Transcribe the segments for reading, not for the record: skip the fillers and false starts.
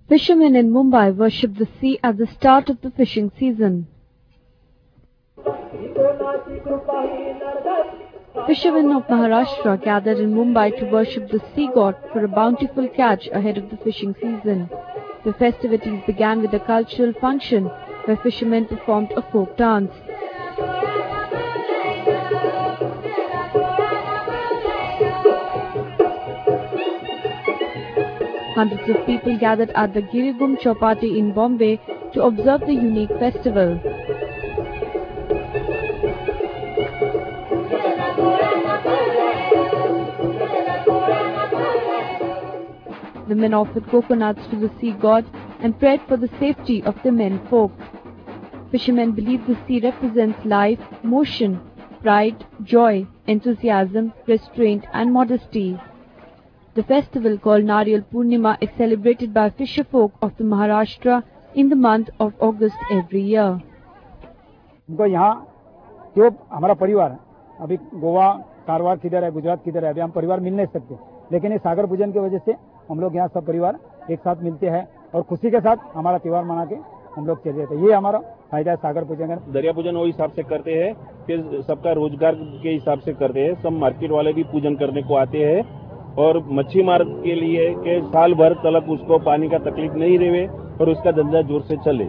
Fishermen in Mumbai worship the sea at the start of the fishing season. Fishermen of Maharashtra gathered in Mumbai to worship the sea god for a bountiful catch ahead of the fishing season. The festivities began with a cultural function where fishermen performed a folk dance. Hundreds of people gathered at the Girigum Chowpatty in Bombay to observe the unique festival. The men offered coconuts to the sea god and prayed for the safety of the men folk. Fishermen believe the sea represents life, motion, pride, joy, enthusiasm, restraint and modesty. The festival called Nariyal Purnima is celebrated by fisher folk of the Maharashtra in the month of August every year. उनको यहाँ जो हमारा परिवार है, अभी गोवा, कारवार किधर है, गुजरात किधर है, अभी हम परिवार मिल नहीं सकते, लेकिन इस सागर पूजन की वजह से हम लोग यहाँ सब परिवार एक साथ मिलते हैं और खुशी के साथ हमारा त्योहार मना के हम लोग चले जाते हैं। ये हमारा फायदा है सागर पूजन का। दरिया पूजन वो हिसाब से करते हैं कि सबका रोजगार के हिसाब से करते हैं। सब मार्केट वाले भी पूजन करने को आते हैं और मच्छी मार के लिए के साल भर तक उसको पानी का तकलीफ नहीं रहे और उसका धंधा जोर से चले।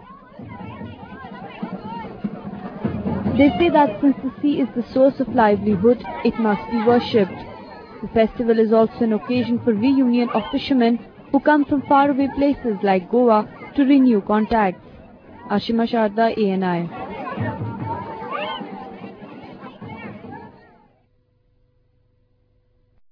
They say that since the sea is the source of livelihood, it must be worshipped. The festival is also an occasion for reunion of fishermen who come from faraway places like Goa to renew contacts. Ashima Sharda, ANI.